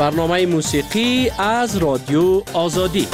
برنامه موسیقی از رادیو آزادی.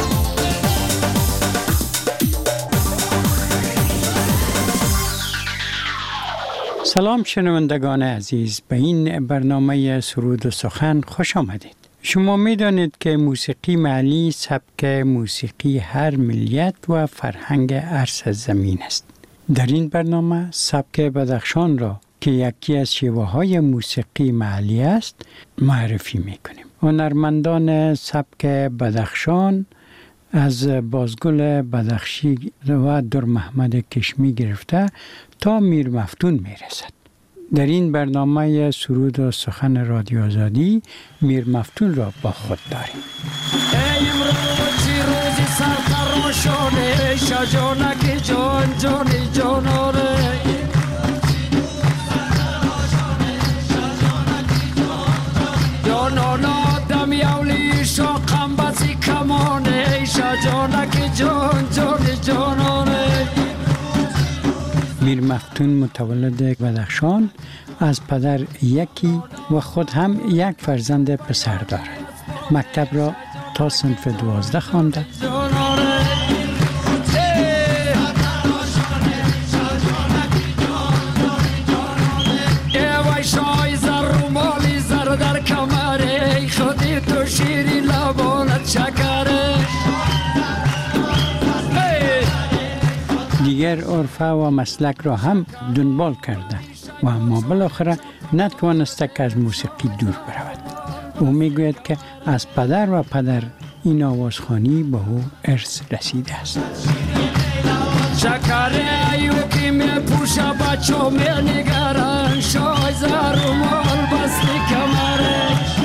سلام شنوندگان عزیز، به این برنامه سرود و سخن خوش آمدید. شما می دانید که موسیقی محلی سبک موسیقی هر ملیت و فرهنگ عرص زمین است. در این برنامه سبک بدخشان را که یکی از شیوه‌های موسیقی محلی است معرفی می کنیم. هنرمندان سبک بدخشان از بازگل بدخشی و در محمد کشمی گرفته تا میر مفتون می رسد. در این برنامه سرود و سخن رادیو آزادی میر مفتون را با خود داریم. میر مفتون متولد بدخشان، از پدر یکی و خود هم یک فرزند پسر دارد. مکتب را تا صنف 12 خوانده. دیگر عرفه و مسلک را هم دنبال کرده و اما بالاخره نتوانسته که از موسیقی دور برود. او میگوید که از پدر و پدر این آوازخوانی به او ارث رسیده است. شکره ایوکی می پوشه بچو می نگرن شای زر و مال بستی کمره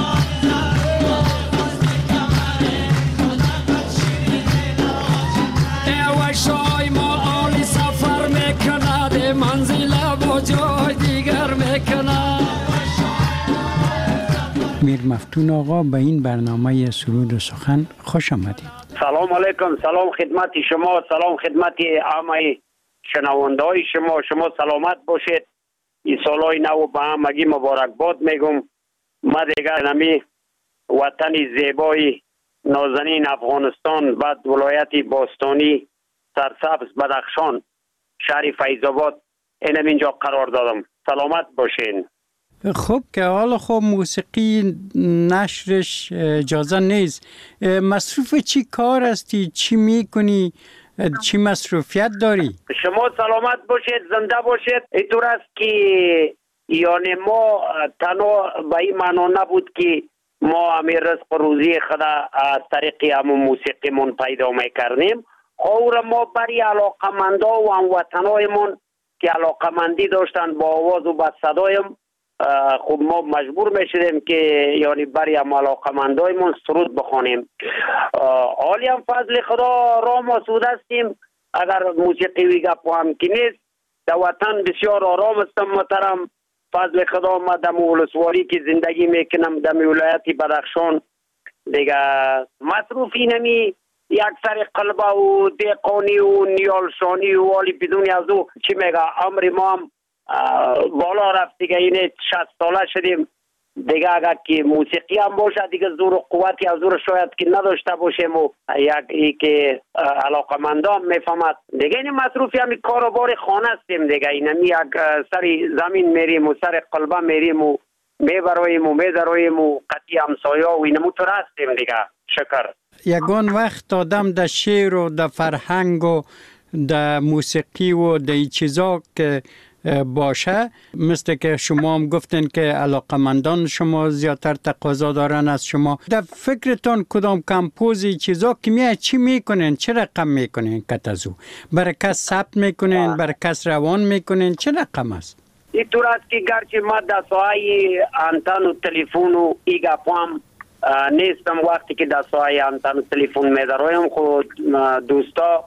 ایوه شای ما آلی سفر میکنه ده منزل با جای دیگر میکنه. میر مفتون آقا، به این برنامه سرود و سخن خوش آمدید. سلام علیکم. سلام خدمت شما، سلام خدمت همه شنونده های شما. شما سلامت باشید. این سالهای نو به همگی مبارکباد میگم. ما دیگر نمی وطن زیبای نازنین افغانستان، بعد ولایت باستانی سرسبز بدخشان، شهر فیض‌آباد، اینم اینجا قرار دادم. سلامت باشین. خب که حالا خب موسیقی نشرش اجازه نیست. مصروف چی کار هستی؟ چی میکنی؟ چی مصروفیت داری؟ شما سلامت باشید، زنده باشید. اینطور است که یعنی ما تنها به این معنا نبود که ما همین رزق روزی خود از طریق همون موسیقی من پیدا میکردیم. اور ما برای علاقمندا و هموطنایمون که علاقمندی داشتن با آواز و با صدایم، خب ما مجبور میشدیم که یعنی برای علاقمندایمون سرود بخوانیم. حالی هم فضل خدا را ما سود هستیم. اگر موسیقی وی گپ هم که نیست، در وطن بسیار آرام هستم محترم. فضل خدا ما در ولسوالی که زندگی میکنم در ولایت بدخشان دیگه مصروف اینمی یک سر قلبه و دیقانی و نیالشانی و والی بدون از او چی میگه امر ما هم بالا رفت دیگه. اینه 60 ساله شدیم دیگه. اگر که موسیقی هم باشه دیگه زور و قوتی از زور شاید که نداشته باشیم و یک که علاقمندان میفهمد دیگه. این مصروفی هم کار و بار خانه هستیم دیگه. این یک سر زمین میریم و سر قلبه میریم و میبراییم و میدراییم و قطعی همسایه و اینمو تو هستیم دیگه. شکر. یگان وقت آدم در شعر و در فرهنگ و در موسیقی و در این چیزا که باشه، مثل که شما هم گفتین که علاقمندان شما زیادتر تقاضا دارن از شما، در فکرتان کدام کمپوزی چیزا که چی میکنین؟ چه رقم میکنین؟ کتازو برای کس ثبت میکنین؟ برای کس روان میکنین؟ چه رقم است؟ این طور است که گرچه ما در ساحه انتن و تلفون و ای گپام نیستم، وقتی که در ساحه انتن و تلفون میدرایم خود دوستا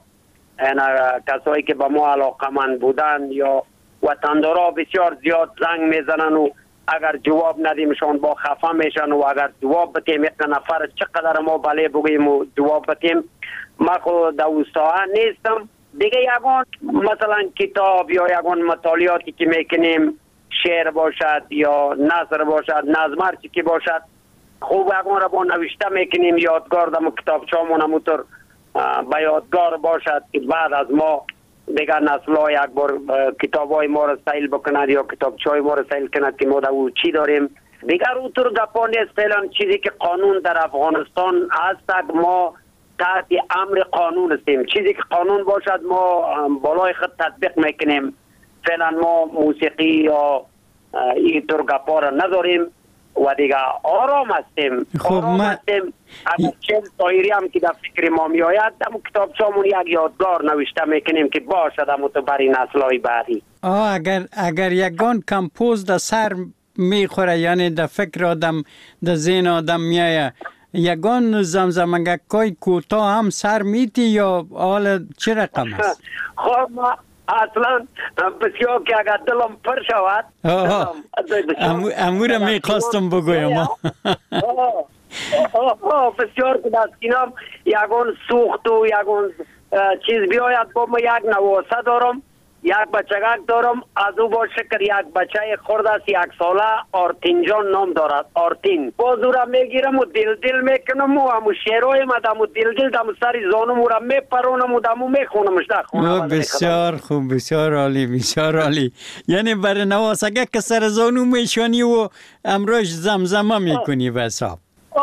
کسایی که با ما علاقمند بودن یا وطندارا بسیار زیاد زنگ میزنن و اگر جواب ندیمشان با خفه میشن و اگر جواب بتیم یک نفر چقدر ما بله بگیم و جواب بتیم. ما خود در اوستاها نیستم دیگه. یگان مثلا کتاب یا یگان مطالعاتی که میکنیم، شعر باشد یا نثر باشد، نظم هرچی که باشد، خوب اگه با نوشته میکنیم یادگار دم کتابچه‌مون همونطور به یادگار باشد که بعد از ما دیگر نسل ها یک بار کتاب های ما را سیل بکنند یا کتابچه های ما را سیل کنند که ما در او چی داریم. دیگر اونطور گپا نیست. فعلا چیزی که قانون در افغانستان هست ما تحت امر قانون هستیم. چیزی که قانون باشد ما بالای خود تطبیق میکنیم. فعلا ما موسیقی یا اینطور گپا را نداریم و دیگه آرام هستیم. اگر چند طایری هم که در فکر ما می آید در کتابچه‌مون یک یادگار نوشته میکنیم که باشد همون تو برای نسل‌های بعدی. اگر یگان کمپوز در سر میخوره، یعنی در فکر آدم در ذهن آدم میایه، یگان زمزمگکای کوتاه هم سر میتی یا حال چه رقم است؟ خب ما اصلا بسیار که اگر دلم پر شود امور میخواستم بگویم بسیار که دستینم یگان سوخت و یگان چیز بیاید با ما یک نواسه دارم، یک بچگک دارم، از او با شکر یک بچه خورد است 1 ساله، آرتین جان نام دارد. آرتین باز او را میگیرم و دل میکنم و همو شیرهای ما دمو دل دمو سری زانم او را میپرونم و دمو میخونمش در خونه. بسیار خوب، بسیار عالی، بسیار عالی. یعنی برای نواسگه که سر زانو میشانی و امروش زمزمه میکنی به حساب.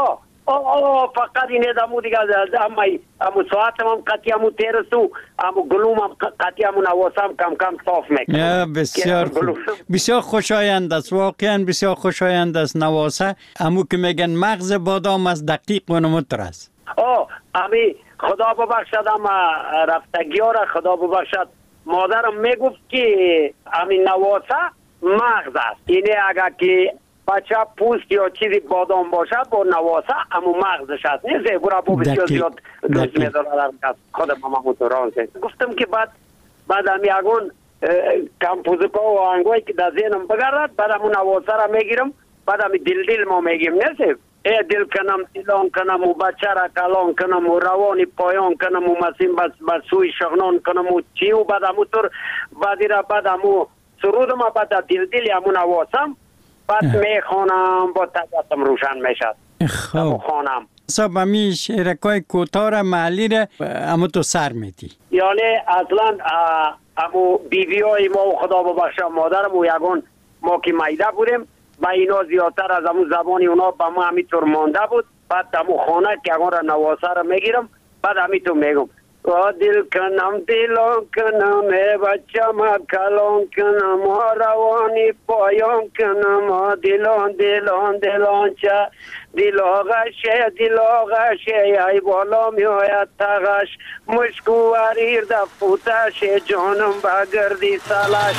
فقط اینه دمو دیگه امو ساعتم هم قطعی امو تیرسو امو گلوم هم قطعی امو نواسم کم صاف میکنم. بسیار خوب، بسیار خوشایند است، واقعا بسیار خوشایند است نواسه. امو که میگن مغز بادام از دقیق و نمتر است. امی خدا ببخشد اما رفتگی ها را خدا ببخشد مادرم میگفت که امی نواسه مغز است. اینه اگر که بچه پوست یا چیزی بادام باشد با نواسه امو مغزش هست. نیزه برا با بسیار زیاد دوست میدارم خودم هم موتوران سه. گفتم که بعد هم یکون کمپوزکا و آهنگوی که در ذهنم بگرد بعد همون نواسه را میگیرم بعد هم دل ما میگیم. نیزه دل کنم دلان کنم و بچه را کلان کنم و روانی پایان کنم و مسیم بس سوی شغنان کنم و چی و بعد همونطور بعدی را بعد همو سرودم و بعد دل همون نواسم بعد میخوانم با طبیعتم روشن میشد. خب خانم صاحب همی شعرکای کوتاه را محلی را امو تو سر میدی؟ یعنی اصلا امو بیوی های ما و خدا ببخشه مادرم و یگان ما که میده بودیم با اینا زیادتر از امو زبانی اونا با ما همیطور مانده بود. بعد امو خانه که یگان را نواسه را میگیرم بعد همیطور میگم دل کنم دلان کنم بچه ما کلان کنم روانی پایان کنم دلان چه دل آغشه ای بالا می آید تغش مشکو وریر دفوتش جانم بگردی سلش.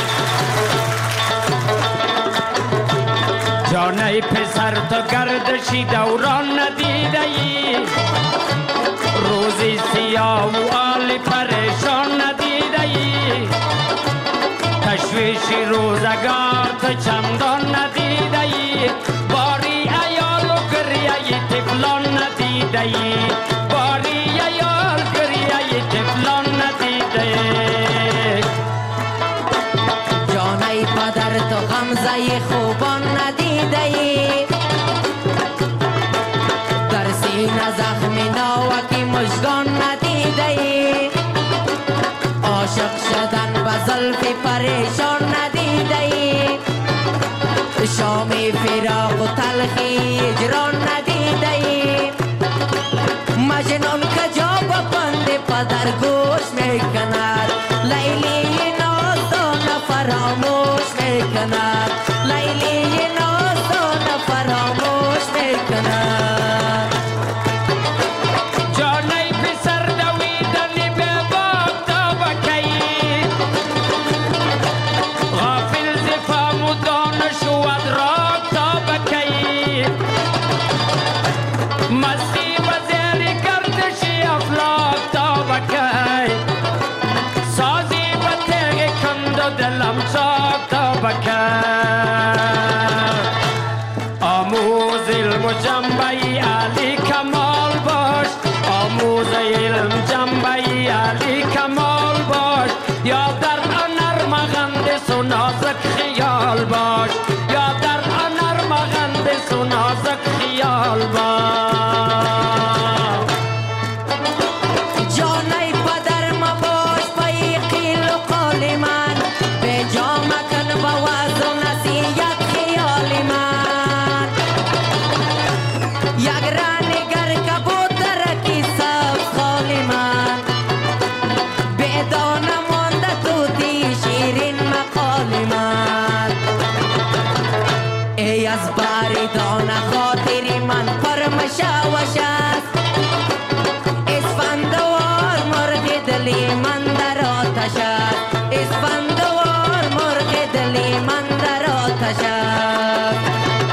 جانه پسر تو گردشی دوران ندیده ای، روزی سیاه و آلی پریشان ندیده ای، تشویشی روزگار تو چندان ندیده ای، باری ایال و گریه تفلان ندیده ای، باری ایال گریه تفلان ندیده ای. جانه پدر تو غمزه خوبان ندیده ای، در سینه زخمی ناوکی مشگان ندیده ای، عاشق شدن به زلف پریشان ندیده ای، شامی فراق و تلخی اجران ندیده ای، مجنون کجا با بند پدر گوش میکند، لیلی نازدان فراموش میکند، لیلی نازدان فراموش میکند. مستی بزیر گردشی افلاک تا بکن دلی من در آتش است اسفندوار مرغ دلی من در آتش است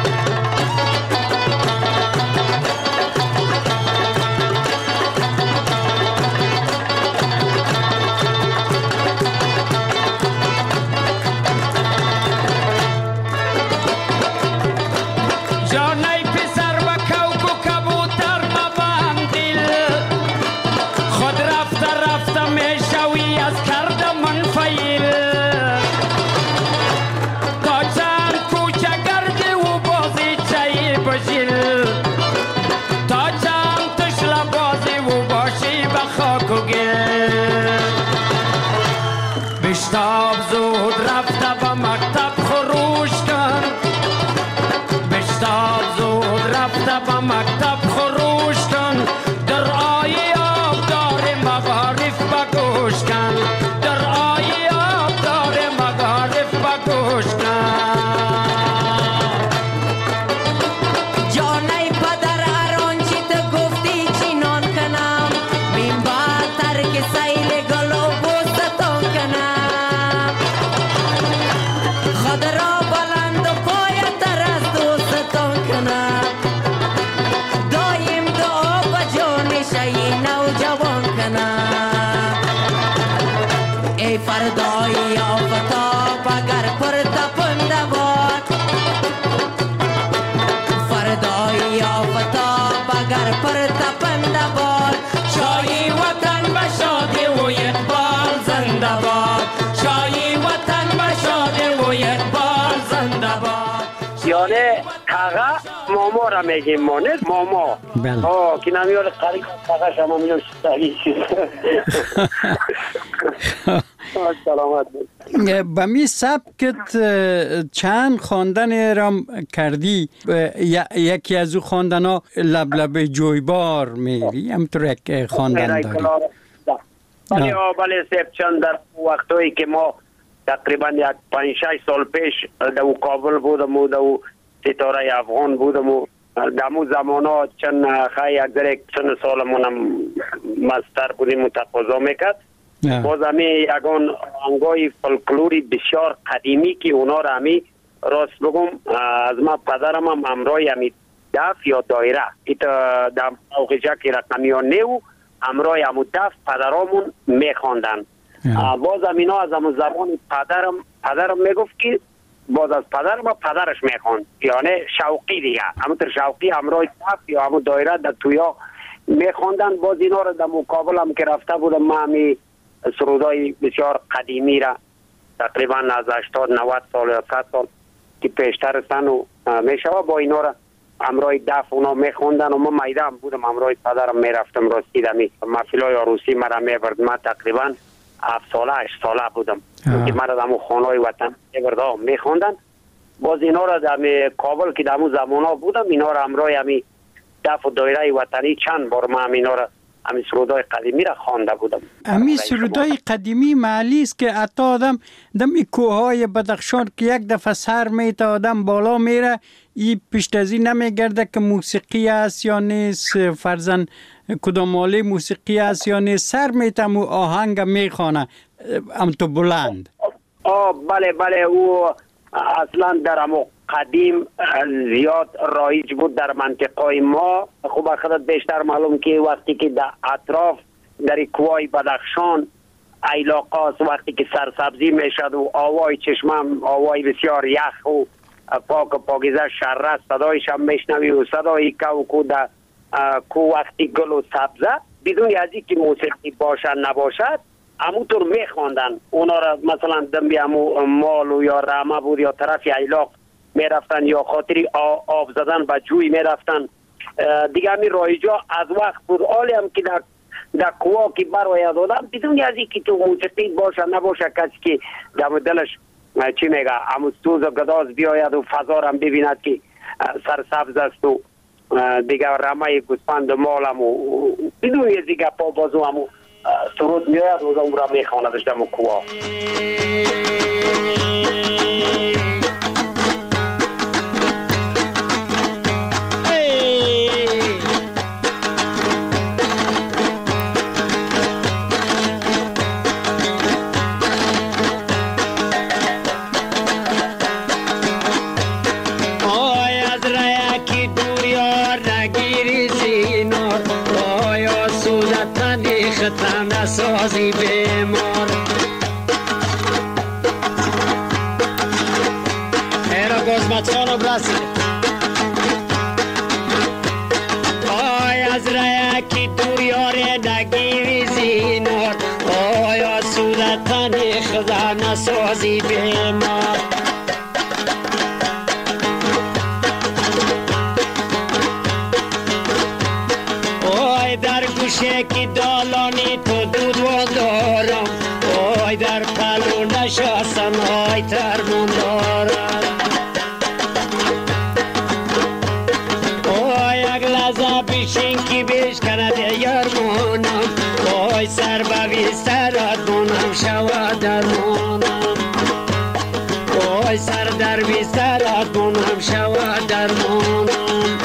بشتاب زود رفته به مکتب خروش کن بشتاب زود رفته به مکتب خروش کن در آیه آبدار مغارف بگوش کن در آیه آبدار مغارف بگوش کن جانای پدر ارانچی تو گفتی چینان کنم بین باتر که سیل گلو بوستان کنم خود را بلند و پایتر از دوستان کنم دایم دعا با جان شی نوجوان کنم ای فردای آفتاب اگر پر تپنده باد فردای آفتاب اگر پر تپنده باد شاهی وطن به شادی و اقبال زنده باد شاهی وطن به شادی و اقبال زنده باد یعنی تاغا ماما را میگیم ما نه ماما بله. که نمیاره قریب تاغا شما میگم شتایی سلامت بود به می سبکت چند خواندن رام کردی یکی از او خواندن ها لبلب جویبار میری همطور یک خواندن داری بله سیب چند در وقتایی که ما تقریبا یک 5-6 سال پیش در کابل بودم و در ستاره افغان بودم و در مو زمان ها چند خیلی یک ذره چند سالمونم مستر بودیم و تقاضا میکرد باز همی یکان آهنگای فولکلوری بسیار قدیمی که اونا را همی راست بگم از ما پدرم هم همراه همی دف یا دایره ایتا در موقعی که رقمی ها نیو همراه همو دف پدرامون میخواندن باز هم اینا از همو زمان پدرم میگفت که باز از پدرش میخواند یعنی شوقی دیگه همونطور شوقی همراه دف یا همو دایره در تویا میخواندن باز اینا را در مقابل هم که رفته بودم ما همی سرودای بسیار قدیمی را تقریبا از 80-90 سال یا 100 سال که پیشتر هستن و میشوه با اینا را همراه دف اونا میخوندن و ما میده هم بودم همراه پدرم میرفتم راستی دمی محفلای عروسی مرا میبرد من تقریبا 7 ساله 8 ساله بودم که مرا دمو خانهای وطن میبرد میخوندن باز اینا را در کابل که دمو زمان ها بودم اینا را همراه همی دف و دایره وطنی چند بار ما هم اینا را همی سرودای قدیمی را خوانده بودم همی سرودای قدیمی محلی است که حتی آدم دمی کوههای بدخشان که یک دفعه سر میته آدم بالا میره ای پشت از این نمیگرده که موسیقی است یا نیست فرزن کدام آله موسیقی است یا نیست سر میتم و آهنگ میخوانه ام تو بلند بله او اصلا در امو قدیم زیاد رایج بود در منطقه ما خوب خودت بیشتر معلوم که وقتی که در اطراف در کوهای بدخشان علاقاست وقتی که سرسبزی میشد و آوای چشمم آوای بسیار یخ و پاکیزه شره صدایش هم میشنوی و صدای کو در کو وقتی گل و سبزه بدون از اینکه موسیقی باشد نباشد همونطور میخواندن اونا را مثلا دنبی همو مال و یا رامه بود یا طرف علاق میرفتن یا خاطری آب زدن به جوی میرفتن دیگه همی رایجا از وقت بود حالی هم که در کوها که برای دادم بدون از اینکه تو موسیقی باشه نباشه کسی که در دلش چی میگه همو سوز و گداز بیاید و فضا هم ببیند که سرسبز است و دیگه رمه گوسفند مال هم و بدون از دیگه پا بازو همو سرود میاید و اون را میخواندش در کوها بیمار ایرا گزمت خانم رسید آی از رایکی دور یاره نگیری زینار آی آسودتنی خدا نسازی بیمار آی در گوشه کی دالانی تو دود و دارم آی در پلو نشستن آی ترمون دارم آی یک لحظه بیشین کی بیش کنده یارمونم آی سر بوی سرات مونم شود درمونم آی سر در بی سرات مونم شود درمونم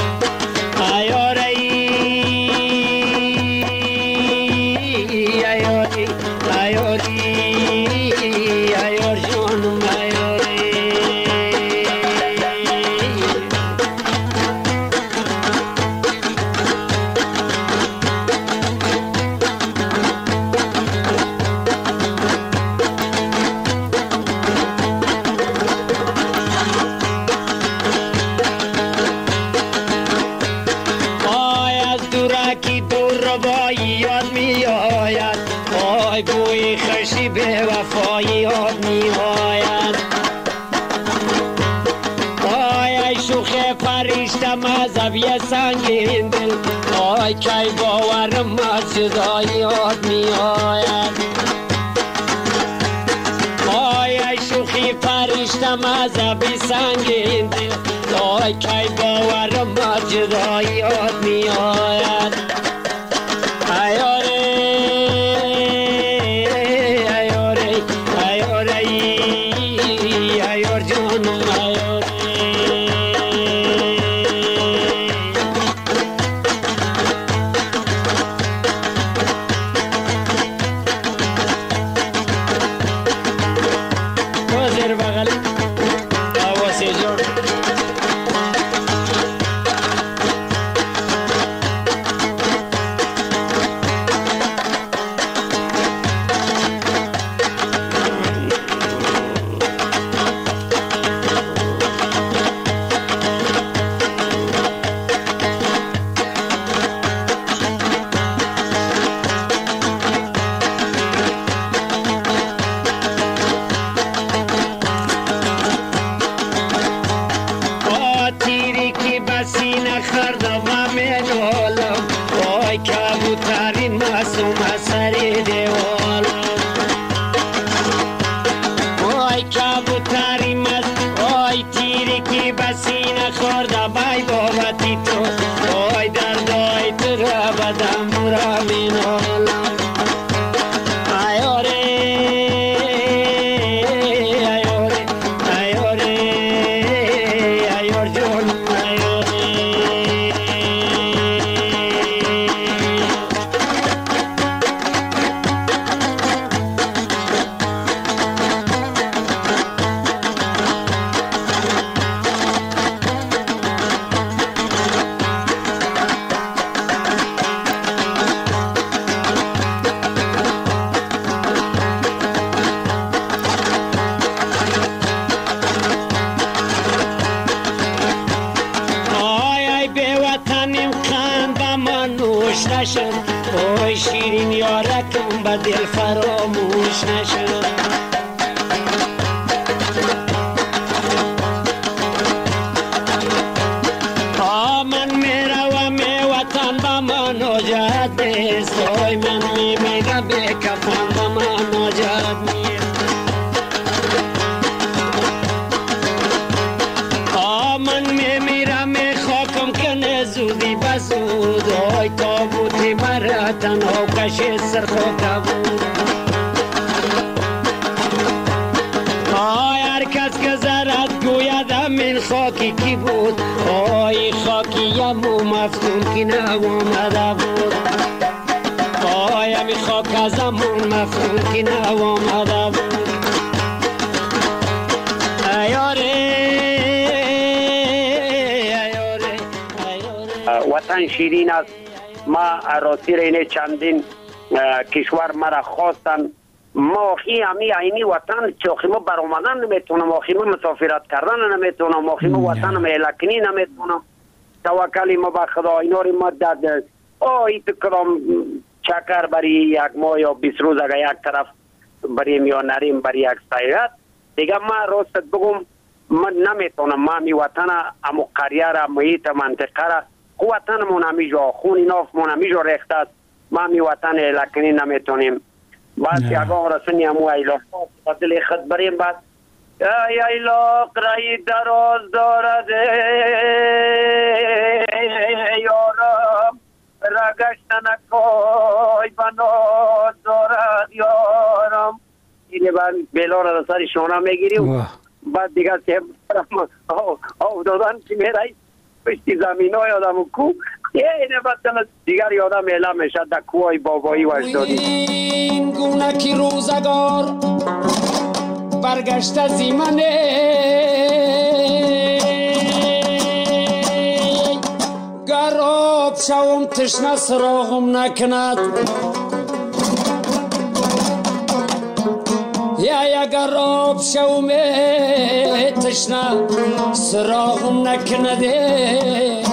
مذهبی سنگین دل آی کی باورم از جدایی یاد می آید آی شوخی فرشته مذهبی سنگین دل آی کی باورم از جدایی یاد می آید ایاره ایاره ایاره ایار جانم ایاره اوی شیرین یارکم با دل فراموش نشد من میروم وطن با من نجات نیست اوی من میمیرم به کفن با من نجات نیست من میمیرم خاکم کنه زودی بسود اوی تابوتی مرا تنها کشی سرخوکه بود هر کس که زرد گویدم این خاکی کی بود آی خاکی یمو مفتون که نو آمده بود آی همی خاک ازمون مفتون که نو آمده بود وطن شیرین است. ما راستی رینه چندین کشور مرا خواستن ما همی عینی وطن چوخی ما برآمدن نمیتونم، آخی ما مسافرت کردن نمیتونم، آخی ما وطن ملکنی نمیتونم. توکلی ما به خدا اینا رو ما داد ایت کدام چکر برای یک ماه یا 20 روز اگر یک طرف بریم یا نریم برای یک سیرت دیگه ما راست بگم من نمیتونم. ما می وطن امو قریه را محیط منطقه را وطن مون همیجا خون ناف مون همیجا ریخته است. ما می وطن لکنی نمیتونیم. بعد یکان رسونی امو ایلاق دل خود بریم بعد ای ایلاق رای دراز دارد یارم رگشتن کوی بناز دارد یارم. اینه بعد بیلا را در سر شانه میگیریم. بعد دیگه سیم آو دادن که میرای پشتی زمین های آدم و کو اینه بعد دیگر یادم اعلام میشه در کوهای بابایی و اجدادی. این گونه کی روزگار برگشت از ایمنه گراب شوم تشنه سراغم نکند یا اگر آب شوم تشنه سراغم نکنده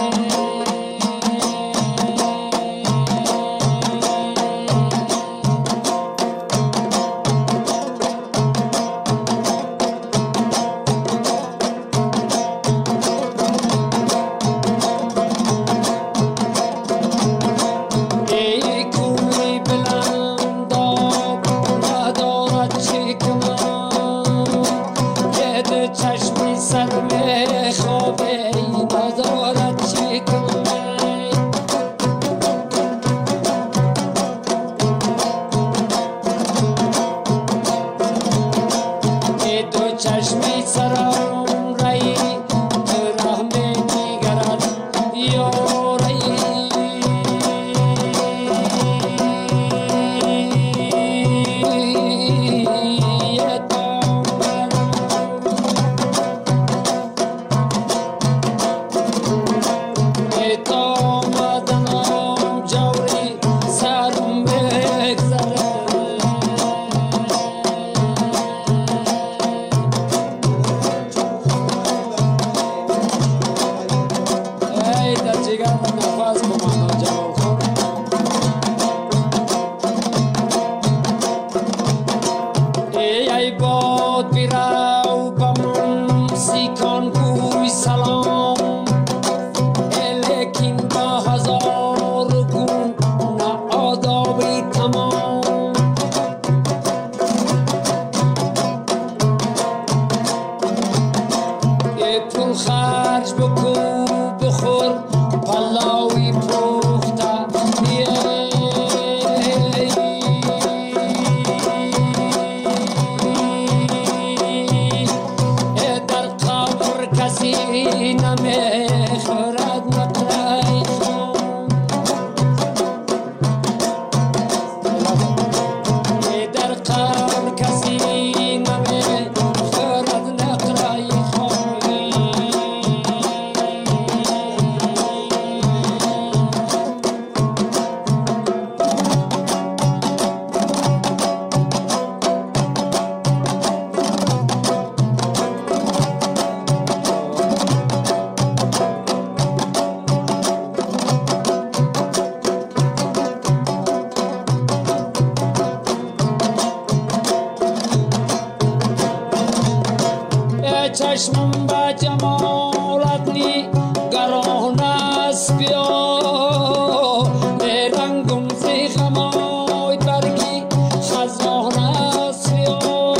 چشمم با جمالت نی گران است بیا رنگم زی غمای برگی خزان است بیا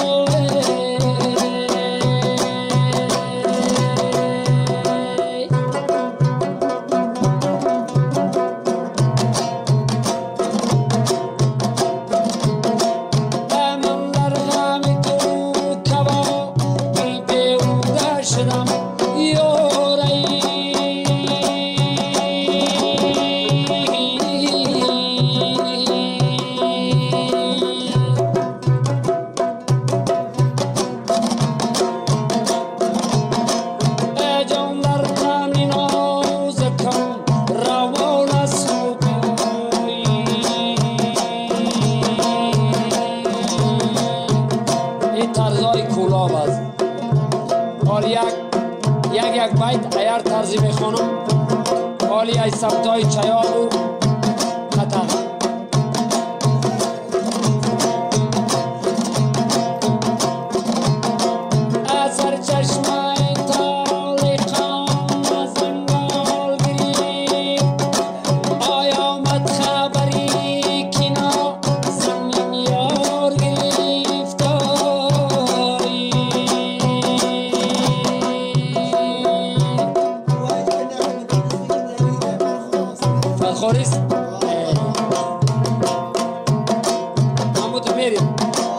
من در غم تو کبا شدم یا یک بیت ایار طرزی میخونم حالی ای سبتای چیار و خطر اثر چشمه تالیقان زنگال گریف آیامد خبری کنا زمین یار گرفت فالخوریست همون میریم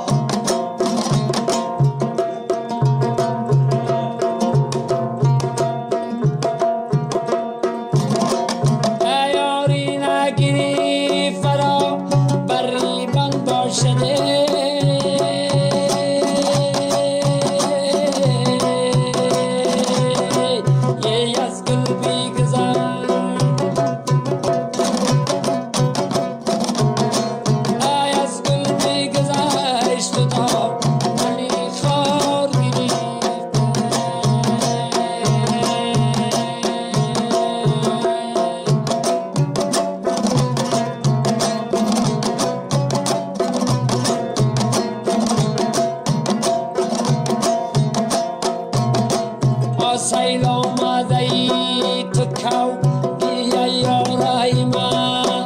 سیل آمده ای تو کو بیا یارای ما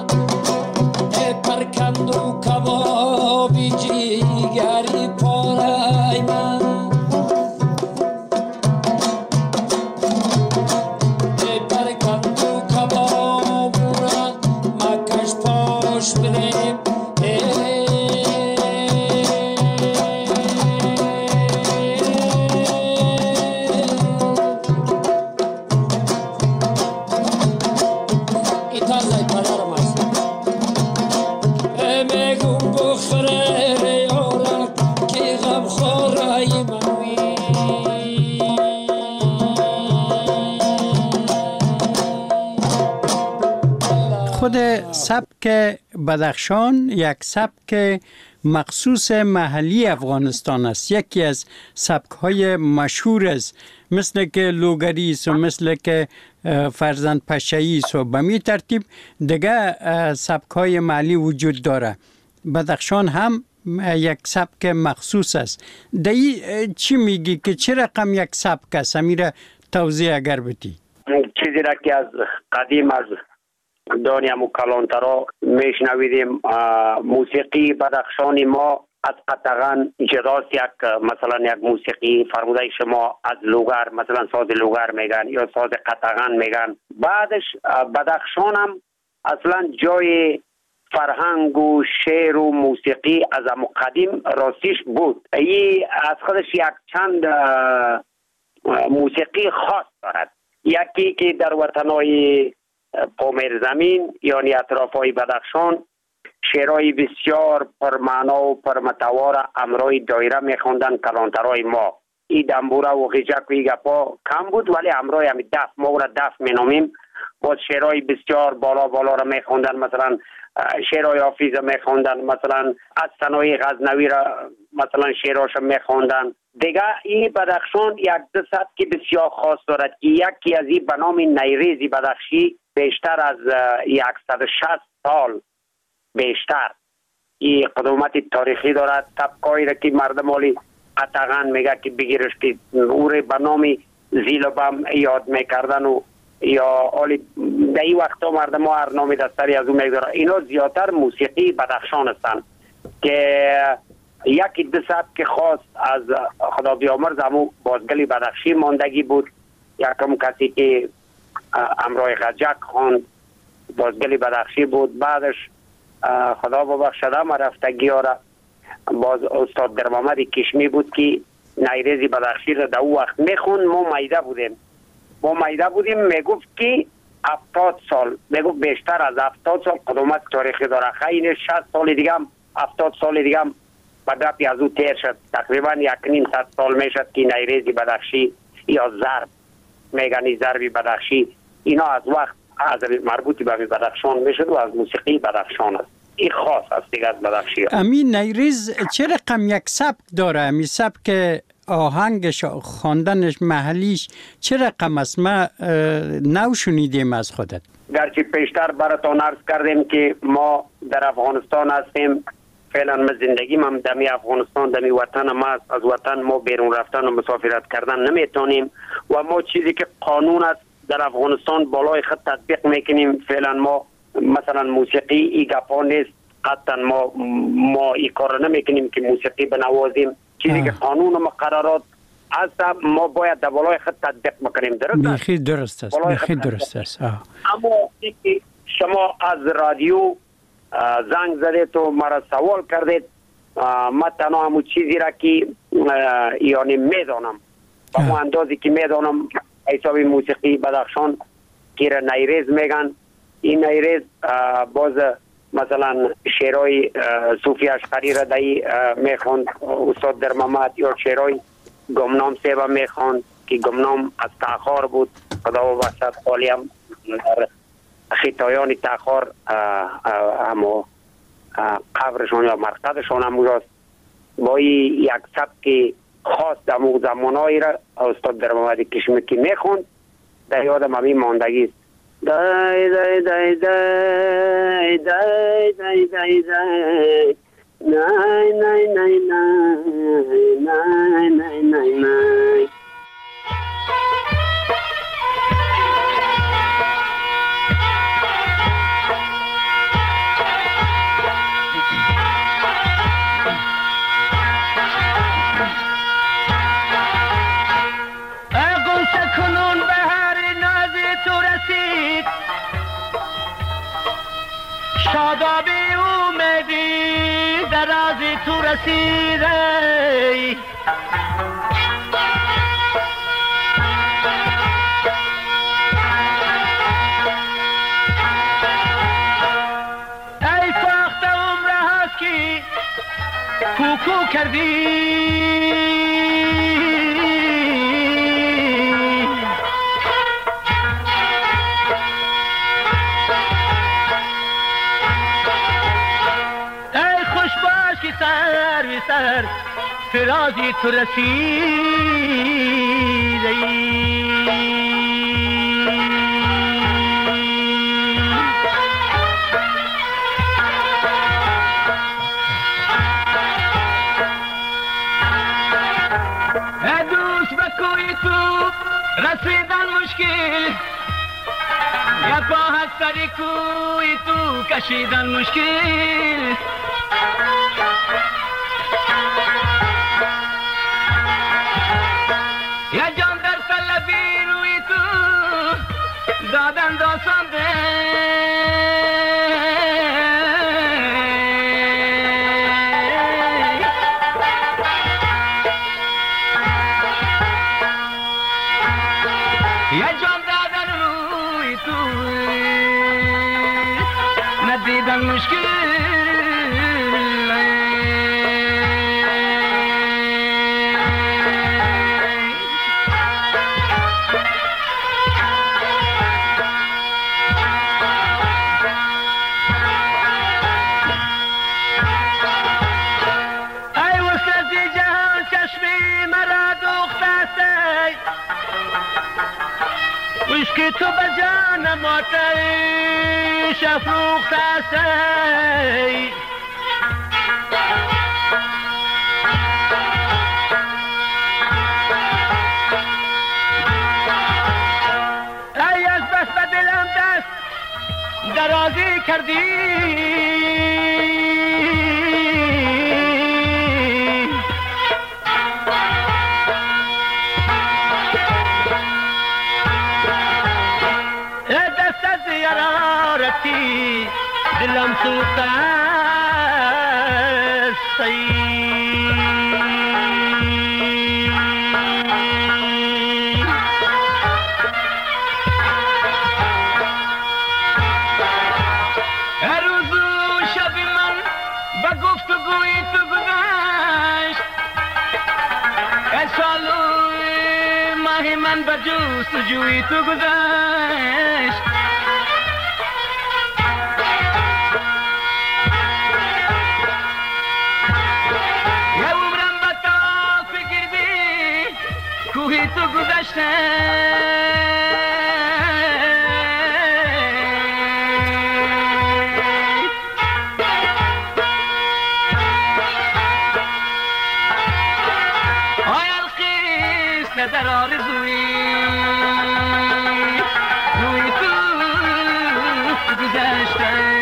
پرکند و کبابی جیگری پارای ما پرکند و کبابونا مکش پاش بریم خود سبک بدخشان یک سبک مخصوص محلی افغانستان است. یکی از سبک‌های مشهور است، مثل که لوگری است و مثل که فرزند پشه‌ای است و به می ترتیب دیگه سبک‌های محلی وجود داره. بدخشان هم یک سبک مخصوص است. دایی چی میگی که چه رقم یک سبک است؟ امیره توضیح اگر بدی. چیزی را که از قدیم از دانیم و کلانترا میشنویدیم، موسیقی بدخشانی ما از قطغن جداست. یک مثلا یک موسیقی فرموده شما از لوگر، مثلا ساز لوگر میگن یا ساز قطغن میگن. بعدش بدخشان هم اصلا جای فرهنگ و شعر و موسیقی از قدیم راستیش بود. ای از خودش یک چند موسیقی خاص دارد. یکی که در وطنهای پامیر زمین یعنی اطرافای بدخشان شعرهای بسیار پرمعنا و پرمتوار امرای دایره میخوندن کلانترای ما. ای دنبوره و غیجک و ای گپا کم بود، ولی امرای همی دف، ما را دف مینامیم. باز شعرهای بسیار بالا را میخوندن، مثلا شعرهای حافظ میخوندن، مثلا از ثنای غزنوی را مثلا شعراش میخوندن. دیگه این بدخشان یک دو سبک بسیار خاص دارد. یکی از این به نام نیریزی بدخشی بیشتر از 160 سال بیشتر این قدومت تاریخی دارد. سبکایی را که مردم حالی قطغن میگه که بگیرش که او را به نام زیلبم یاد میکردن و یا حالی در این وقتا مردم ها هر نامی دستری از اون میگذارن. اینا زیادتر موسیقی بدخشان هستند که یکی دو سبک خاص از خدا بیامرز همون بازگلی بدخشی ماندگی بود. یکم کسی که امرای غجک خواند بازگلی بدخشی بود. بعدش خدا ببخشده ما رفتگی ها را باز استاد در محمد کشمی بود که نیریزی بدخشی را در او وقت میخوند. ما مایده بودیم میگفت که 70 سال، میگفت بیشتر از 70 سال قدومت تاریخی داره. خیلی 60 سال دیگه هم 70 سال دیگه هم بدرپی از او تیر شد. تقریبا 1.5 سال میشد که نیریزی بدخشی یا ضرب میگنی ضربی بدخشی اینا از وقت از مربوطی به بدخشان میشد و از موسیقی بدخشان است. این خاص است دیگه از بدخشی. امین نیریز چه رقم یک سبک داره؟ امی سبک آهنگش خواندنش محلیش چه رقم است؟ ما نو شنیدیم از خودت. گرچه پیشتر براتون عرض کردیم که ما در افغانستان هستیم، فعلا من زندگی من دمی افغانستان، دمی وطن ما است. از وطن ما بیرون رفتن و مسافرت کردن نمیتونیم و ما چیزی که قانون است در افغانستان بالای خط تطبیق میکنیم. فعلا ما مثلا موسیقی ای گپا نیست، قطعا ما ای کار نمیکنیم که موسیقی بنوازیم. چیزی که قانون و مقررات از ما باید در بالای خط تطبیق بکنیم. درست است؟ بخی درست است. اما اینکه شما از رادیو زنگ زدید و مرا سوال کردید، من تنها همون چیزی را که یعنی میدانم با اون اندازی که میدانم حساب موسیقی بدخشان که را نیریز میگن. این نیریز باز مثلا شعرهای صوفی اشقری را دایی میخوند استاد در محمد، یا شعرهای گمنام سیبا میخوند که گمنام از تاخار بود، خدا و بخشد خالی هم خطایان تاخار همو قبرشون یا مرقدشون هم است. با یک سبک خاص در مو زمانهایی را استاد در محمد کشمکی میخوند، در یادم همین ماندگی است. دای دای دای دای دای دای دای دای نای نای نای نای نای نای نای. شادابی اومدی درازی تو رسیده، ای فاخت عمره هست که کوکو کردی، سر فرازی تو رسیده. دوست به کوی تو رسیدن مشکل، یا پا از سری کوی تو کشیدن مشکل. یا جان در طلبی روی تو دادن داستانده، یا جان دادن روی تو ندیدن مشکل. که تو به جانم آتش افروخته هستی، ای از بس به دلم دست درازی کردی، دلم سوخته استی. هر روز و شب من به گفتگوی تو گذشت، هر سال و ماه من به جستجوی تو گذشت. تو گذشته آی الخیس در آرزوی روی تو گذشته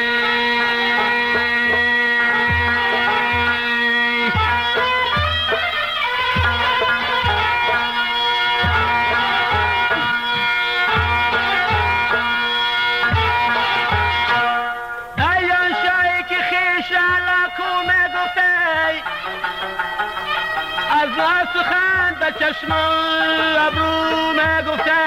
سخن به چشم ابرو مگفته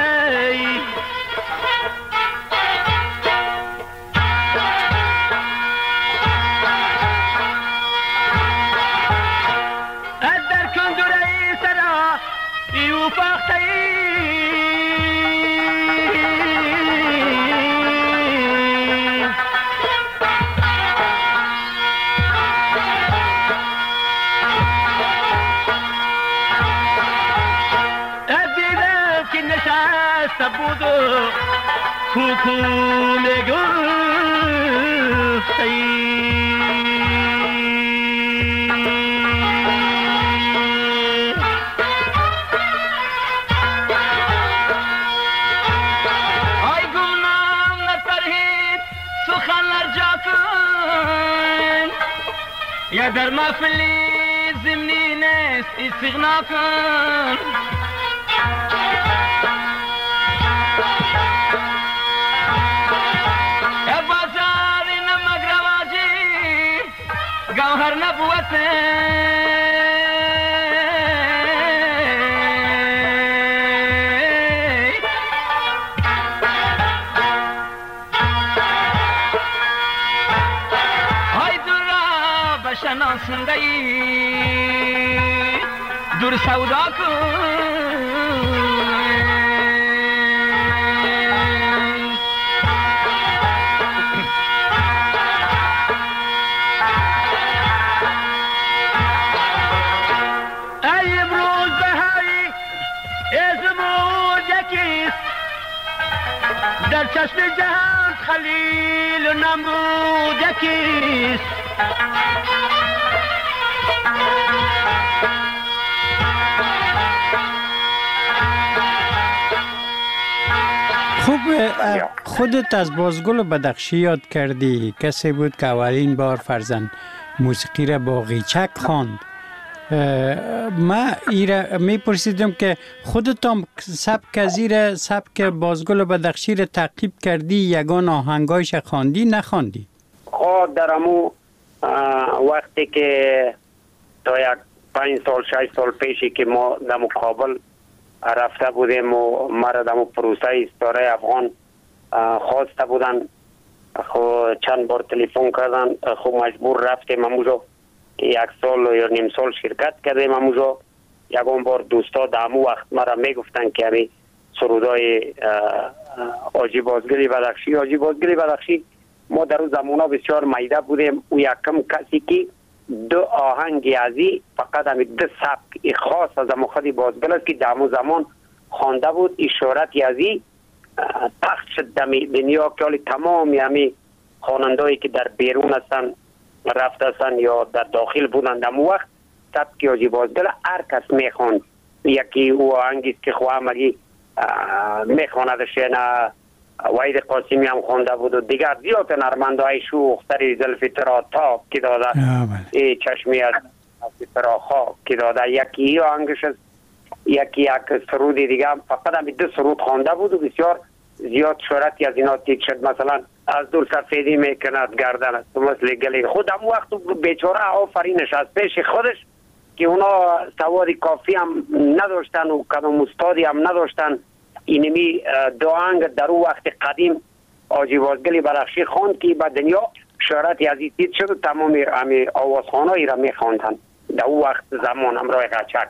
از در کندوره سرا ایو فاخته بودو کوکو نگفتی آی گونم نپرهید سخن ارجا کن یا در محفلی زمینی نیست استغنا کن گوهر نبوته های دور را بشناسنده ای دور سودا کن در چشم جهان خلیل و نمرود یکیست خوب خودت از بازگل بدخشی یاد کردی، کسی بود که اولین بار فرزند موسیقی را با قیچک خواند. من میپرسیدم که خودتان سبک بازگل بدخشی را تعقیب کردی، یگان آهنگایش خواندی نخواندی؟ خب در امو وقتی که تا یک 5 سال 6 سال پیشی که ما در مقابل رفته بودیم و مرا در پروسه ستاره افغان خواسته بودن، خب چند بار تلفن کردن، خب مجبور رفتیم اموجا 1 سال یا نیم سال شرکت کردیم اموجا. یکم بار دوستا در امو وقت مرا میگفتن که همی سرودای حاجی بازگلی بدخشی ما در اون زمانا بسیار میده بودیم. او یکم کسی که 2 آهنگ ازی فقط همی 2 سبک خاص از خودی بازگل است که در امو زمان خوانده بود. اشارت ازی پخش شد دنیا که تمام همی خوانندهایی که در بیرون هستن رفته هستن یا در داخل بودن در امو وقت سبک حاجی بازگل هر کس میخواند. یکی او آهنگی که خواهمگی میخواندش نه وحید قاسمی هم خونده بود و دیگر زیاد نرمندهای شوختری زلفی ترا تاب که داده ای چشمی از ترا خواب که داده یکی آهنگش است. یکی یک سرودی دیگه هم فقط هم 2 سرود خونده بود و بسیار زیاد شهرتی از اینا تیک شد. مثلا از دور سفیدی میکند گردن است مثل گلی. خودم وقت بیچاره آفرینش از پیش خودش که اونا سواد کافی هم نداشتن و کدام استادی هم نداشتن. اینمی 2 آهنگ در اون وقت قدیم حاجی بازگلی بدخشی خواند که به دنیا شهرتی از این شد و تمام همی آوازخوانایی را میخواندن در اون وقت زمان همراه قچک.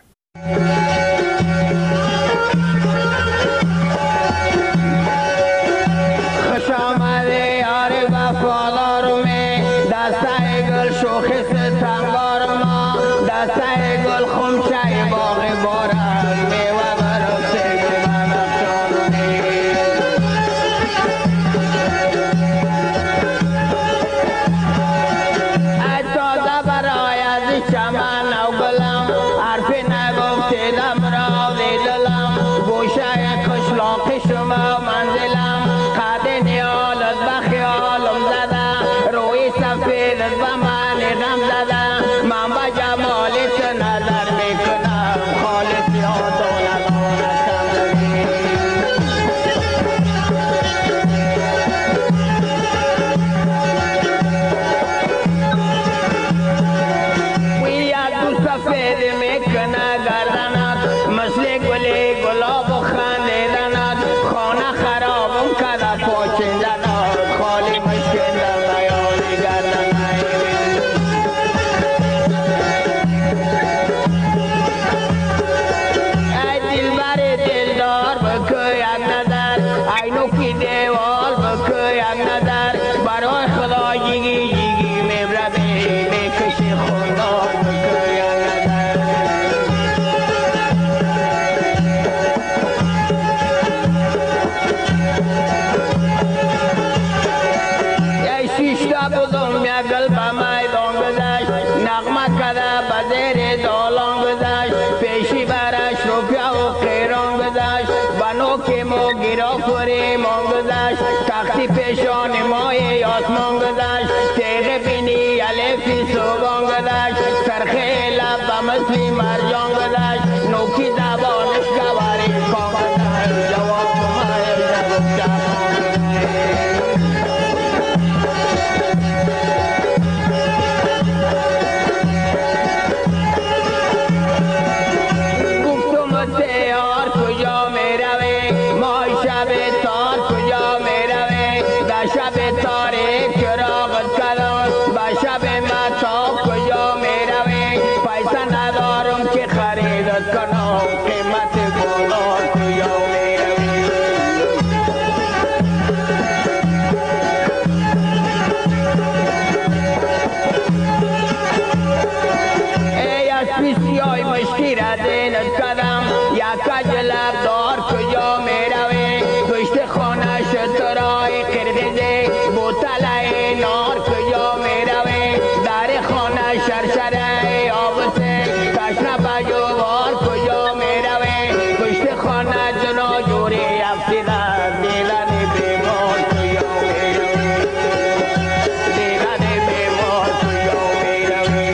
خوش آمده یار وفادار می دسته گل شوخی ستمگار ما دسته گل خمچه باغ بارم می چمن و گلم حرف نگفتیدم را دیدلم گوشه قشلاق شما منزلم قد نیالت به خیالم زده روی سفیدت به من غم زده من به جمالت نظر میکنم خالص یادم تختی پیشان مای آسمان گذشت تیغ بینی الفی صبحان گذشت سرخه لب و مثلی مرجان گذشت نوکی زبانش گواری کام گذشت جواب مای گفتم تیار کجا می روی مای شب تار کجا می روی در شب تاریک چراغت کلان با شب مطاب کجا می روی پیسه ندارم که خریدت کنم قیمت گلان کجا می روی ای از پیسیای مشکی را دینت کدم یک کجلب دار کجا می روی گشت خانه شترای قرقزه بوتله نار کجا می روی در خانه شرشره آبسه تشنه بجوار کجا می روی گشت خانه جنا جوری افتیده دیلن بیمار کجا می روی دیلن بیمار کجا می روی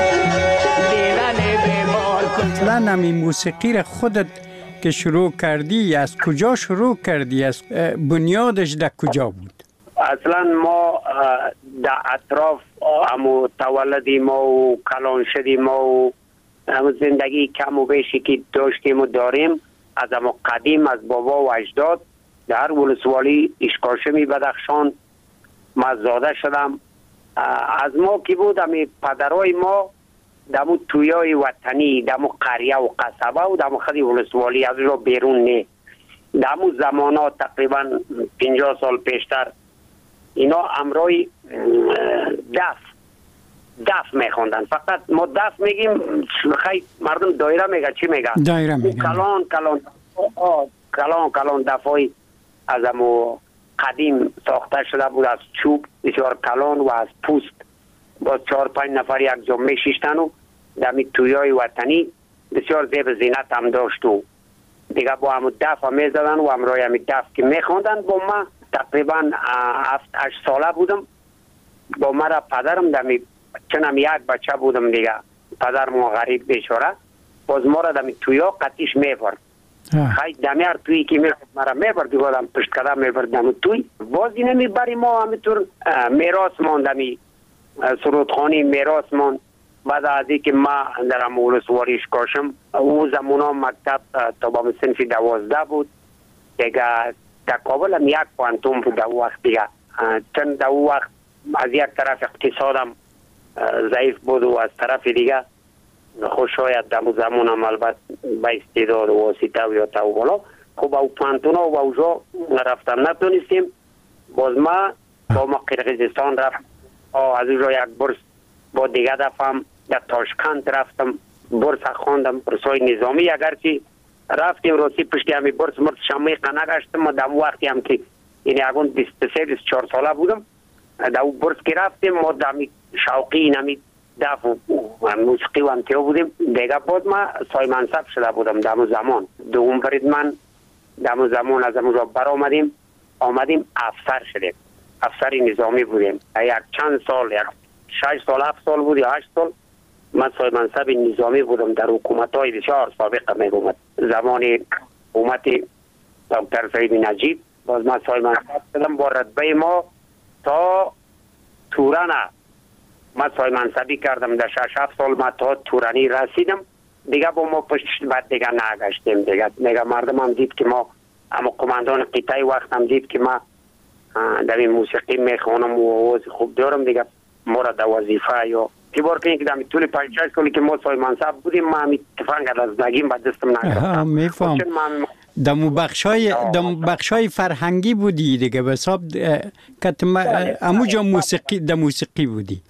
دیلن بیمار کجا اصلا همی موسیقی را خودت که شروع کردی از کجا شروع کردی؟ از بنیادش در کجا بود؟ اصلا ما در اطراف همو تولدی ما و کلان شدی ما و همو زندگی کم و بیشی که داشتیم و داریم از همو قدیم از بابا و اجداد در ولسوالی اشکاشمی بدخشان ما زاده شدم. از ما که بود همی پدرای ما دمو تویای وطنی دمو قریه و قصبه و دمو خدی ولسوالی از رو بیرون نه دمو زمانا تقریبا 50 سال پیشتر اینا امرای دف میخوندن. فقط ما دف میگیم خیلی مردم دایره میگه چی میگه؟ دایره میگه. کلان دفای از امو قدیم ساخته شده بود از چوب بسیار کلان و از پوست با 4-5 نفر یک جا میشیشتن و دمی تویای وطنی بسیار زیب زینت هم داشت و دیگه با همو دف هم میزدن و امرای همی دف که میخوندن. با ما تقریبا 7-8 ساله بودم با مرا پدرم دمی چنم یک بچه بودم دیگه پدر ما غریب بیچاره باز ما را دمی تویا قطیش میبرد خیلی دمی هر تویی که میبرد مرا میبرد دیگه دم پشت کده میبرد دمی توی باز اینه میبری ما همیتور میراث ماندمی سرودخانی میراث ماند. بعد از اینکه ما در ولسوالی کاشم او زمانا مکتب تا با صنف 12 بود دیگه در کابل هم یک پانتون بود در وقت دیگه چند در وقت از یک طرف اقتصادم ضعیف بود و از طرف دیگه خوش شاید در زمان هم البته با استعداد و واسطه و یا تا و بالا خب او پانتون و اوجا رفتم نتونستیم. باز ما با ما قرقیزستان رفت از اونجا یک برس با دیگه دفعم در تاشکند رفتم برس خواندم برسای نظامی اگرچه رفتیم روسی پشتی همی برس مرد شمی قنه گشتم و در وقتی هم که یعنی اگون 23-24 ساله بودم در برس که رفتیم ما در شوقی نمی دف موسیقی و امتیاز بودیم. دیگه بعد ما سای منصب شده بودم دم زمان. دوم برید من دم زمان از اونجا بر آمدیم افسر شدیم. افسر نظامی بودیم. یک چند سال، یک 6 سال 7 سال بود یا 8 سال من سای منصب نظامی بودم در حکومت‌های بسیار سابقه میگم. زمان حکومت دکتر سعید نجیب باز من سای منصب شدم با رتبه ما تا توران. من سای منصبی کردم در 6-7 سال ما تا تورانی رسیدم. دیگه با ما پشت بعد دیگه نگشتیم. دیگه مردم هم دید که ما اما قماندان قطعی وقت هم دید که ما در این موسیقی میخوانم و آواز خوب دارم. دیگه ما را در وظیفه یا تیبار کنید که در طول 5-6 سالی که ما سای منصب بودیم ما همی تفنگ از نگیم با دستم نگرفتم. میفهم. دمو بخشای فرهنگی بودی دیگه به حساب اموجا موسیقی در موسیقی بودی.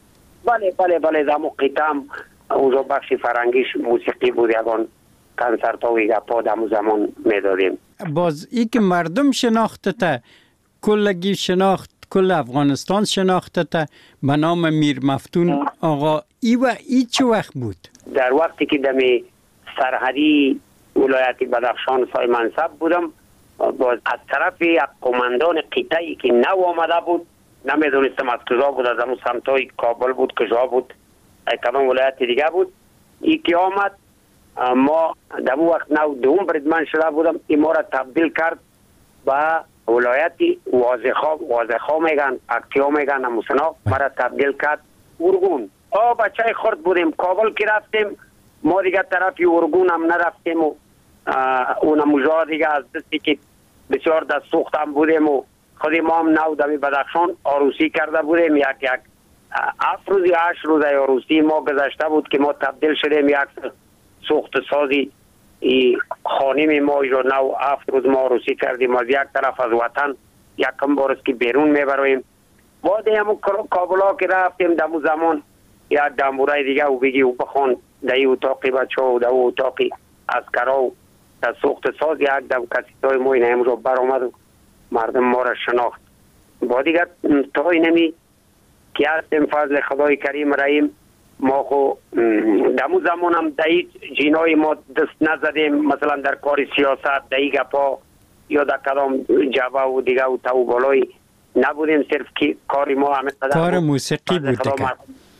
بله دمو قطعم اونجا بخش فرهنگیش موسیقی بود. یکان کنسرت ها و گپا دمو زمان میدادیم. باز ای که مردم شناختته کلگی شناخت کل افغانستان شناختته به نام میر مفتون آقا ای چه وقت بود؟ در وقتی که دمی سرحدی ولایت بدخشان سای منصب بودم باز از طرف یک قماندان قطعی که نو آمده بود نمیدونستم از کجا بود، از همون سمتای کابل بود کجا بود کدام ولایت دیگه بود. ای که آمد ما در وقت نو دوم بریدمن شده بودم. این ما را تبدیل کرد به ولایتی واضح‌خوا میگن اکتیا میگن هموسنا. ما را تبدیل کرد ارگون. بچه خرد بودیم کابل که رفتیم ما دیگه طرف ارگون هم نرفتیم و اونم مجا دیگه از دستی که بسیار دست سوخت هم بودیم و خودی ما هم نو دمی بدخشان آروسی کرده بودیم. یک 7 روز یا 8 روز آروسی ما گذشته بود که ما تبدیل شدیم یک سوخت سازی خانیم ما رو نو 7 روز ما آروسی کردیم. از یک طرف از وطن یکم بارست که بیرون میبرویم. بعد همون کابلا که رفتیم دمو زمان یک دمورای دیگه و بگی و بخون در این اتاقی بچه و در اون اتاقی از کرا و در سوخت ساز یک دم کسی تای ما این هم رو بر آمد و مردم ما را شناخت. با دیگر تا اینمی که هستیم فضل خدای کریم رحیم ما خو دمو زمان هم در این جینای ما دست نزدیم مثلا در کار سیاست در این گپا یا در کدام جبه و دیگه و تو بالای نبودیم. صرف که کاری ما همه کار موسیقی بود دیگه.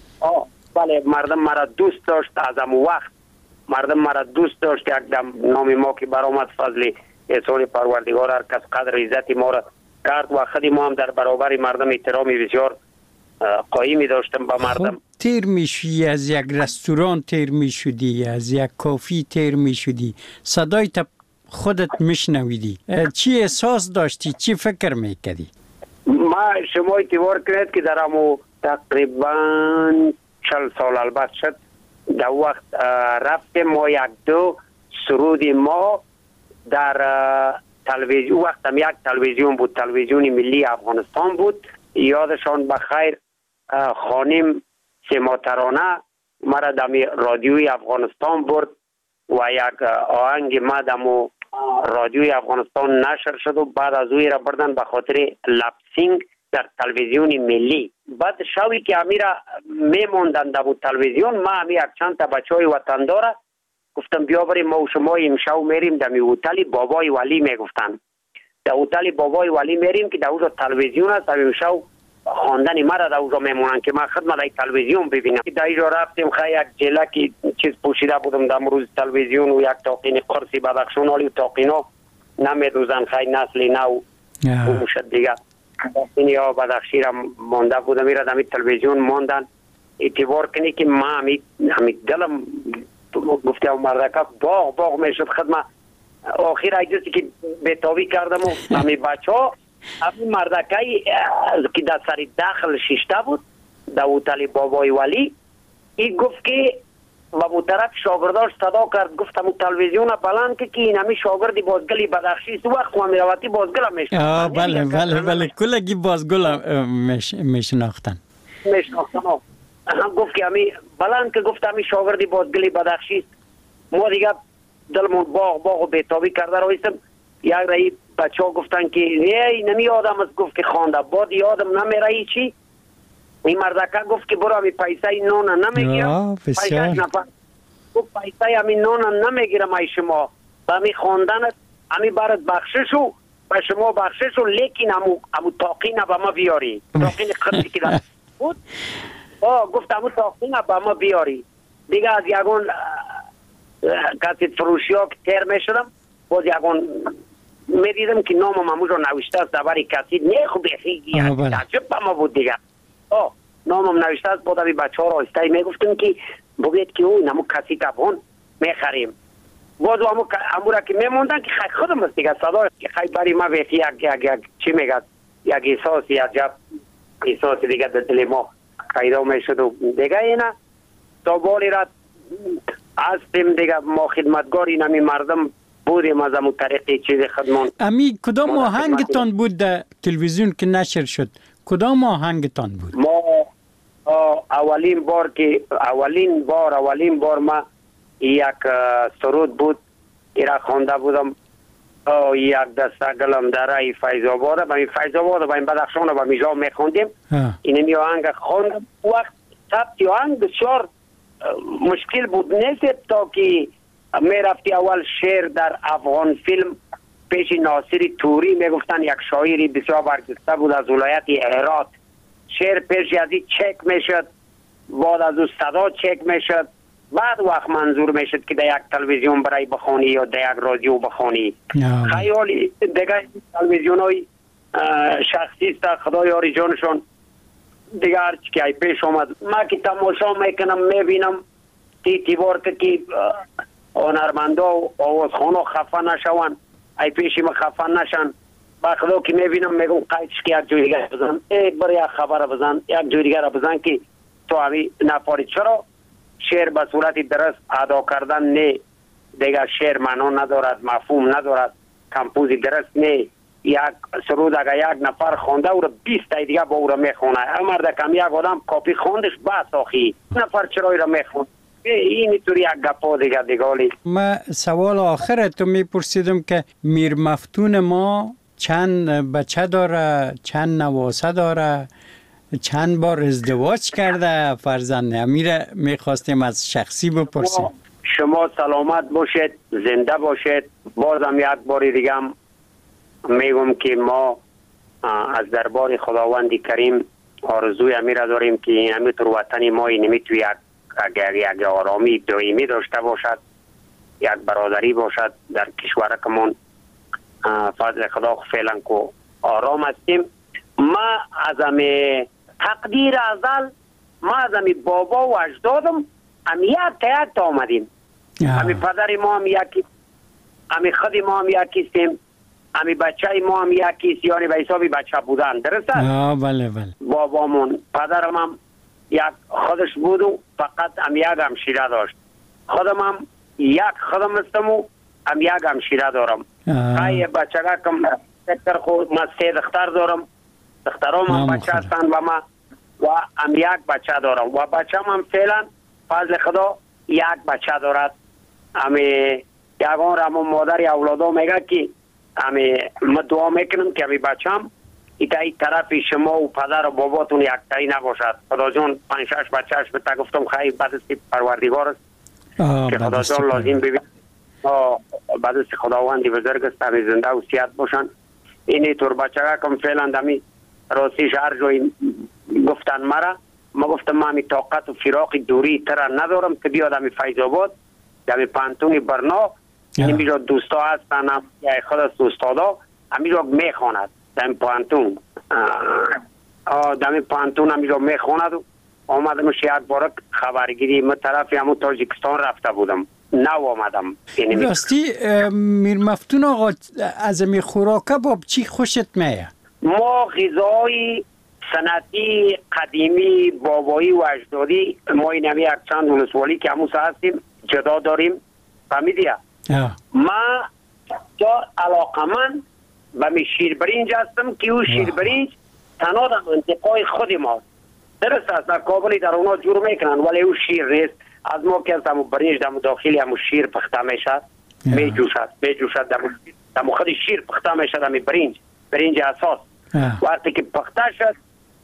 بله مردم مرا دوست داشت. از همون وقت مردم مرا دوست داشت. یک دم نام ما که برآمد فضل احسان پروردگار هر کس قدر عزت ما را کرد و خودی ما هم در برابر مردم احترامی بسیار قایمی داشتم با مردم. تیر میشی از یک رستوران تیر میشدی از یک کافی تیر میشدی صدای خودت میشنویدی چی احساس داشتی چی فکر میکردی؟ ما شما اعتبار کنید که در همو تقریبا 40 سال البته شد در وقت رفتیم ما 1-2 سرود ما در تلویزیون وقت هم یک تلویزیون بود تلویزیون ملی افغانستان بود یادشان بخیر خانم سیماترانه مرا دمی رادیوی افغانستان برد و یک آهنگ ما دمو رادیوی افغانستان نشر شد و بعد از اوی را بردن به خاطر لپسینگ در تلویزیون ملی. بعد شوی که امیرا میموندن در تلویزیون ما همی یک چند تا بچهای وطندار گفتم بیا بریم ما و شما امشو میریم در هتل بابای ولی میگفتن در هتل بابای ولی میریم که در اونجا تلویزیون است امشو خواندن مرا در اونجا میمونن که من خدمت در تلویزیون ببینم. در اینجا رفتیم خیلی یک جلکی چیز پوشیده بودم در روز تلویزیون و یک تاقین قرصی بدخشان حالی و تاقینا نمیدوزن خیلی نسلی نو بوشد دیگه این یا بدخشی را مانده بودم میره در تلویزیون ماندن اعتبار کنی که ما همی دلم گفته مردکه باغ میشد خدمت آخر ایجاسی که بیتابی کردم و همی بچه ها همین مردکه که در سری داخل شیشته بود در هتل بابای ولی این گفت که و بو طرف شاگرداش صدا کرد گفتم تلویزیون بلند که این همی شاگردی بازگلی بدخشی است وقت و میروتی بازگل میشناختن. بله کلگی بازگل میشناختن گفت که همی بلند که گفت همی شاگردی بازگلی بدخشی است. ما دیگه دلمون باغ و بیتابی کرده رویستم یک رایی بچه ها گفتن که نمی آدم از گفت که خوانده بعد یادم نمیره چی این مردکه گفت که برو همی پیسه نون نمیگیرم. بسیار گفت پیسه همی نون نمیگیرم ای شما همی خواندنت همی برات بخشش و به شما بخشش و لیکن همو تاقین به ما بیاری. تاقین خطی که دارد بود گفت همو تاقین به ما بیاری. دیگه از یکون کسی فروشی ها که تیر می شدم باز یکون می دیدم که نامم هموش رو نوشته است دبری کسی نه خوب بخیگی عجب به ما بود دیگه. نامم نوشته است بود همی بچه ها را آسته می گفتم که بگید که اون همو کسی کبان می خریم. باز همو را که می موندن که خیلی خودم است دیگه صدا که خیلی بری ما بخی یک چی میگد یک احساس یک جب احساس دیگه در دل ما پیدا می شد و دیگه اینا تا بالی را هستیم دیگه ما خدمتگار این همی مردم بودیم از همون طریقی چیز خدمون. امی کدام آهنگتان بود در تلویزیون که نشر شد؟ کدام آهنگتان بود؟ ما اولین بار ما یک سرود بود ایرا خوانده بودم یک دسته گلم در ای فیض آباد با این فیض آباد با این بدخشان با میجا میخوندیم این می آهنگ خوندم. وقت ثبت آهنگ بسیار مشکل بود نیست تا که میرفتی اول شعر در افغان فیلم پیش ناصری توری میگفتن یک شاعری بسیار برجسته بود از ولایت هرات شعر پیش ازی چک میشد بعد از او صدا چک میشد بعد وقت منظور میشد که در یک تلویزیون برای بخونی یا در یک رادیو بخونی. خیالی دیگه تلویزیون های شخصی است خدا یاری جانشون دیگه هرچی که پیش آمد ما که تماشا میکنم میبینم تیبار که هنرمندا و آوازخونا خفه نشون ای پیشی ما خفه نشن با خدا که میبینم میگم قیدش که یک جوی دیگر بزن برای یک خبر بزن یک جوی دیگر بزن که تو همی نفاری. چرا شعر به صورت درست ادا کردن نه دیگر شعر معنا ندارد مفهوم ندارد کمپوزی درست نه یک سرود اگر یک نفر خونده او را 20 تا دیگه با او را میخونه مرد کم یک آدم کاپی خوندش بس آخی نفر چرا را میخونه این طوری یک گپا دیگه. ما سوال آخر تو میپرسیدم که میر مفتون ما چند بچه داره چند نواسه داره چند بار ازدواج کرده فرزند امیره میخواستیم از شخصی بپرسیم. شما سلامت باشید زنده باشید. بازم یک بار دیگه میگم که ما از دربار خداوند کریم آرزوی امیره داریم که همینطور وطن ما نمیتوی یک آرامی دائمی داشته باشد یک برادری باشد در کشورکمون فضل خدا فعلا که آرام هستیم. ما از همه تقدیر ازل ما از همه بابا و اجدادم هم یک تیت آمدیم. همه پدر ما هم یکی همه خود ما هم یکیستیم همه بچه ما هم یکیست یعنی به حسابی بچه بودن درسته؟ بله بله. بابامون پدرم هم یک خودش بود و فقط هم یک همشیره داشت. خودم هم یک خودم هستم و هم یک همشیره دارم. خیلی بچه کم سکتر خود ما 3 دختر دارم. دخترام هم بچه هستن و ما و هم یک بچه دارم و بچه هم فعلا فضل خدا یک بچه دارد. همه یکان را همون مادر اولادا میگه که همه ما دعا میکنم که همه بچه هم ای طرف شما و پدر و باباتون یک تایی نباشد. خدا جان 5-6 بچهش به تا گفتم خیلی بدستی پروردگار است که خدا جان لازم ببین بدستی خداوندی بزرگ است همه زنده و صحت باشن. اینی طور بچه کم فعلا دمی راستیش هر جایی گفتن مرا ما گفتم ما همی طاقت و فراق دوری تر ندارم که بیاد همی فیض آباد دمی پانتونی برنا اینجا دوستا هستن یا خود از دوستادا همیجا میخواند دمی پانتون همیجا میخواند و آمدمش یک بارک خبرگیری من طرفی همون تاجیکستان رفته بودم نو آمدم. راستی میر مفتون آقا از می خوراکه با چی خوشت میه؟ ما غذای سنتی قدیمی بابایی و اجدادی ما این همی یک چند ولسوالی که همون هستیم جدا داریم فهمیدیه؟ ما جا علاقه من به می شیر برنج هستم که او شیر برنج تنها در منطقه خود ما درست است در کابلی در اونا جور میکنن ولی او شیر نیست از ما که از همون برنج در داخلی همون شیر پخته میشد می جوشد در خود شیر پخته میشد همون برنج اساس وقتی که پخته شد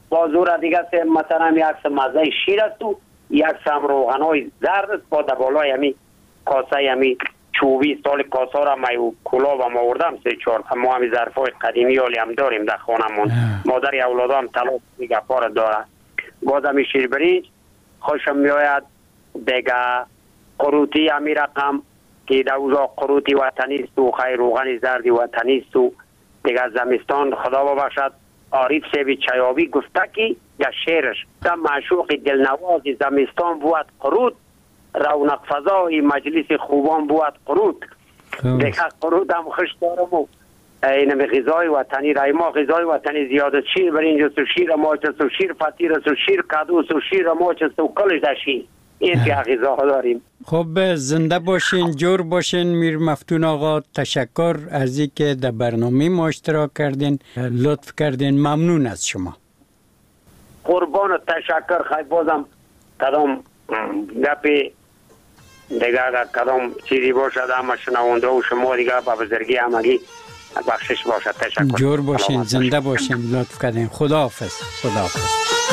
بازور دیگه مثلا یک مزه شیر است و یک سم روغنای زرد است با دبالای همی کاسه همی چوبی سال کاسه را می کلاب هم آوردم 3-4 ما همی ظرفای قدیمی حالی هم داریم در خانمون. مادر اولادم طلاق دیگه پار داره. باز همی شیر برنج خوشم میآید دیگه. قروتی همی رقم که در اوزا قروتی وطنی است و خیر روغن زردی وطنی است و دیگه زمستان خدا ببخشد عارف سیبی چیابی گفته که یا شعرش در معشوق دلنواز زمستان بود قرود رونق فضای مجلس خوبان بود قرود. دیگه قرود هم خوش دارم و اینم غذای وطنی رای ما غذای وطنی زیاده شیر برنج است و شیر ماچ است و شیر فطیر است و شیر کدو است و شیر ماچ است و کلش در شیر این که غذاها داریم. خب زنده باشین، جور باشین. میر مفتون آقا تشکر از اینکه در برنامه ما اشتراک کردین، لطف کردین. ممنون از شما. قربان تشکر. خیلی بازم کدام گپی دیگه کدام چیزی باشد همه شنونده و شما دیگه با بزرگی همگی بخشش باشد. تشکر. جور باشین، زنده باشین، لطف کردین. خداحافظ. خداحافظ.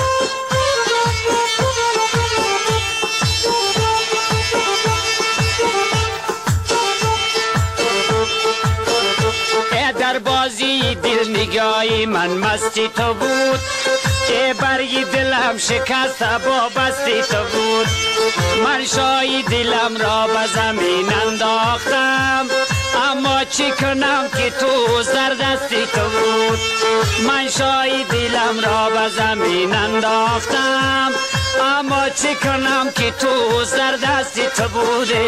در بازی دل نگاهی من مستی تو بود که برگی دلم شکست با بستی تو بود. من شایی دلم را به زمین انداختم اما چی کنم که تو سردستی تو بود. من شایی دلم را به زمین انداختم اما چی کنم که تو سردستی تو بوده.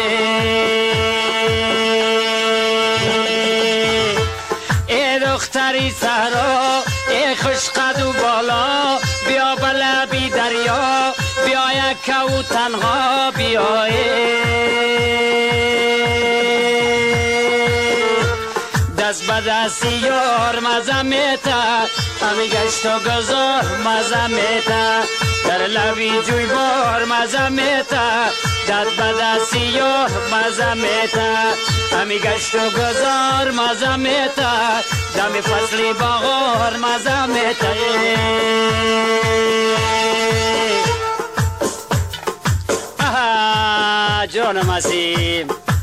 ای دختری سرا ای خوش قد و بالا بیا بلبی دریا بیا یک و تنها بیا دست به دستی یار مزه میتا همی گشت و گذار مزه میتا در لبی جوی بار مزه میتا دست به دستی یار مزه میتا همی گشت و گذار مزه میتا دم فصلی بغار مزه میتا. جان مسیم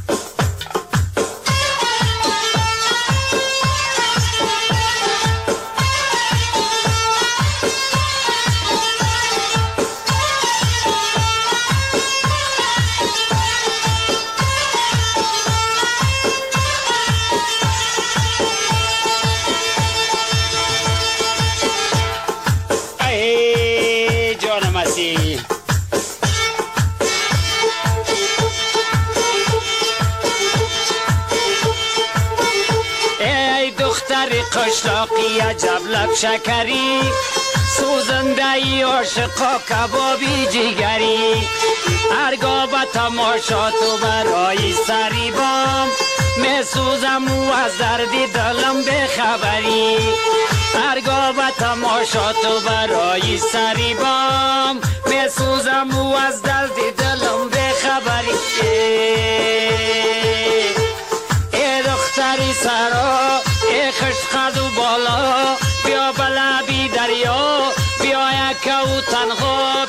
قشلاقی عجب لب شکری سوزنده ای عاشقا کبابی جگری هرگاه به تماشا تو برای سری بام می سوزم و از دردی دلم بخبری هرگاه به تماشا تو برای سری بام می سوزم و از دردی دلم بخبری. ای دختری سرا ای خوش قد و بالا بیا بلبی دریا بیا یک و تنها